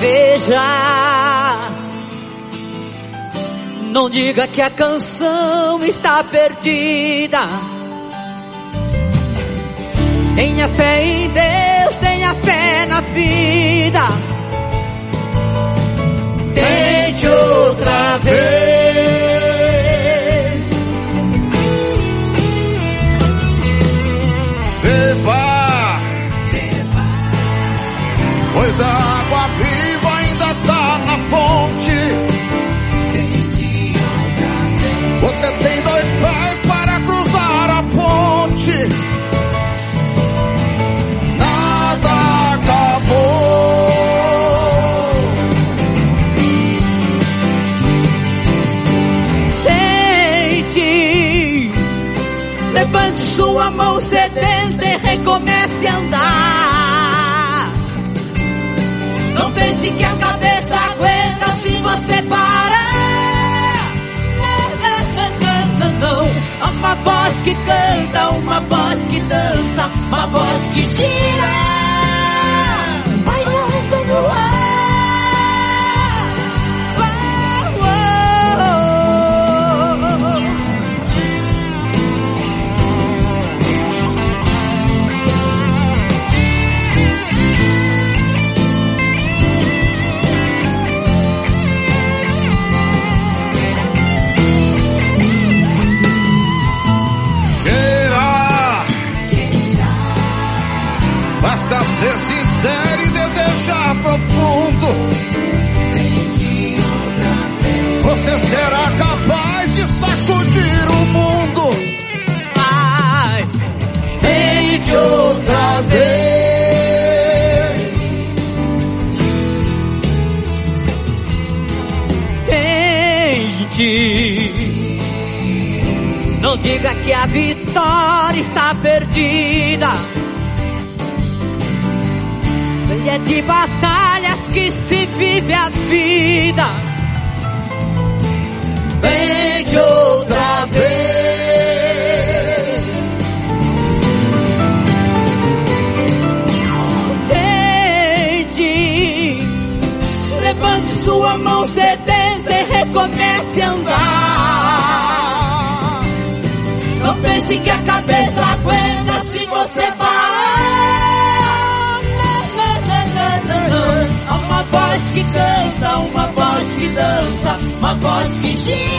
veja. Não diga que a canção está perdida. Tenha fé em Deus, tenha fé na vida. Tente outra vez. Beba, pois a água viva ainda tá na fonte. Você tem 2 pés para cruzar a ponte. Nada acabou. Tente, levante sua mão sedenta e recomece a andar. Não pense que a cabeça aguenta se você parar. Não, há uma voz que canta, uma voz que dança, uma voz que gira, bailando no ar. Ser sincero e desejar profundo. Você será capaz de sacudir o mundo. Vai, tente outra vez. Tente. Não diga que a vitória está perdida. É de batalhas que se vive a vida. Tente outra vez. Tente, levante sua mão sedenta e recomece a andar. Não pense que a cabeça aguenta se você parar. Uma voz que canta, uma voz que dança, uma voz que gira.